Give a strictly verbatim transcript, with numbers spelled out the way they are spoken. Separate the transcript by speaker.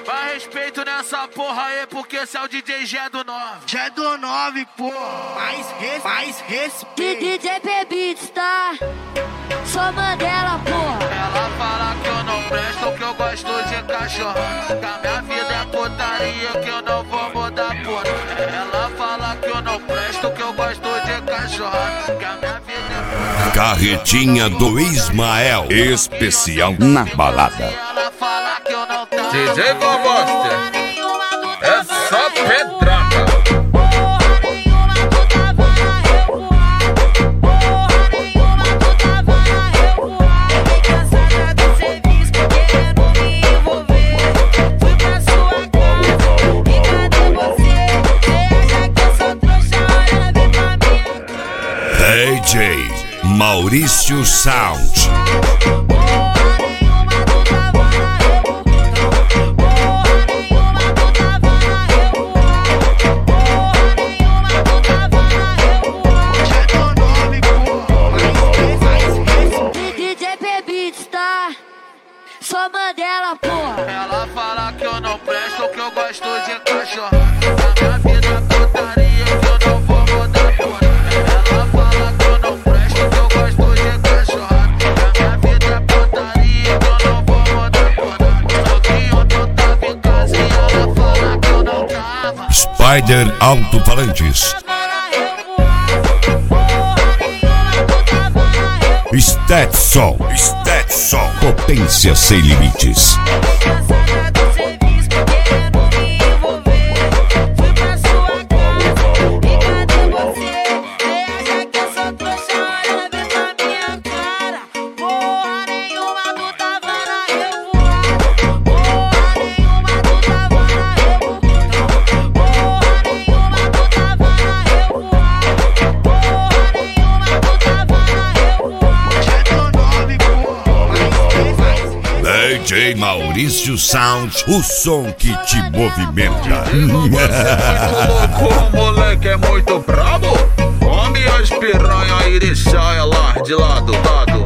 Speaker 1: Vai respeito nessa porra aí, porque esse é o D J G do nove.
Speaker 2: G do nove, pô. Mais, res, mais respeito.
Speaker 3: D J P-Beats, tá? Sou Mandela, porra.
Speaker 1: Ela fala que eu não presto, que eu gosto de cachorro. Que a minha vida é putaria, que eu não vou mudar, porra. Ela fala que eu não presto, que eu gosto de cachorro. Que a minha vida é putaria.
Speaker 4: Carretinha do Ismael, especial na balada.
Speaker 1: Ela fala que eu não tenho.
Speaker 5: D J Gogoster, é só pedrada.
Speaker 4: D J Maurício Sound.
Speaker 3: D J P-Beats, tá? Sou Mandela, porra.
Speaker 1: Ela fala que eu não presto, que eu gosto de cachorro. A minha vida é putaria, que eu não vou mudar, porra. Ela fala que eu não presto, que eu gosto de cachorro. A minha vida é putaria, que eu não vou mudar, porra. Só que ontem eu tava em casa e ela fala que eu não tava.
Speaker 4: Spider Alto-Falantes. Stetson, Stetson, potência sem limites. D J Maurício Sound, o som que te movimenta.
Speaker 5: O moleque é muito brabo. Come as piranha e deixa ela de lado, lado.